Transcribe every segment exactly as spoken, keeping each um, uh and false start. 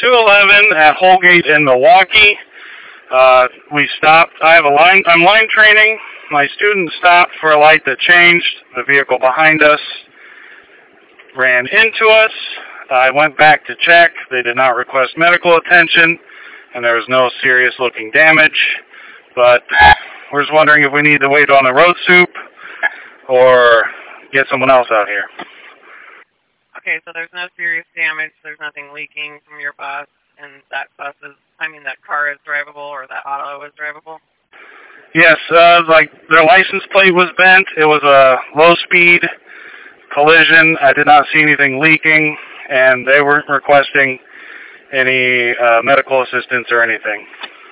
two eleven at Holgate in Milwaukee. Uh, we stopped. I have a line. I'm line training. My student stopped for a light that changed. The vehicle behind us ran into us. I went back to check. They did not request medical attention, and there was no serious-looking damage. But we're just wondering if we need to wait on a road soup or get someone else out here. Okay, so there's no serious damage. There's nothing leaking from your bus, and that bus is, I mean, that car is drivable, or that auto is drivable? Yes, uh, like their license plate was bent. It was a low-speed collision. I did not see anything leaking, and they weren't requesting any uh, medical assistance or anything.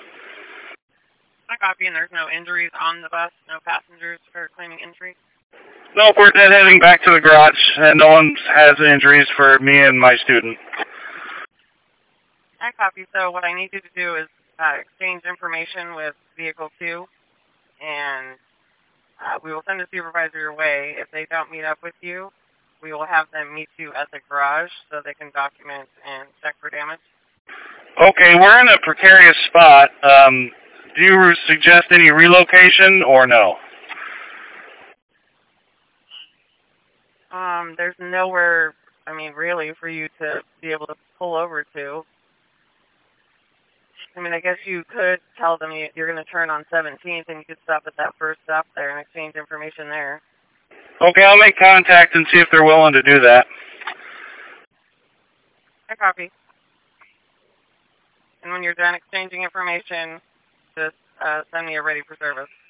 I copy, and there's no injuries on the bus? No passengers are claiming injuries? Nope, we're dead heading back to the garage, and no one has injuries for me and my student. I copy. So what I need you to do is uh, exchange information with Vehicle two, and uh, we will send a supervisor your way. If they don't meet up with you, we will have them meet you at the garage so they can document and check for damage. Okay, we're in a precarious spot. Um, do you suggest any relocation or no? Um, there's nowhere, I mean, really, for you to be able to pull over to. I mean, I guess you could tell them you, you're going to turn on seventeenth, and you could stop at that first stop there and exchange information there. Okay, I'll make contact and see if they're willing to do that. I copy. And when you're done exchanging information, just uh, send me a ready for service.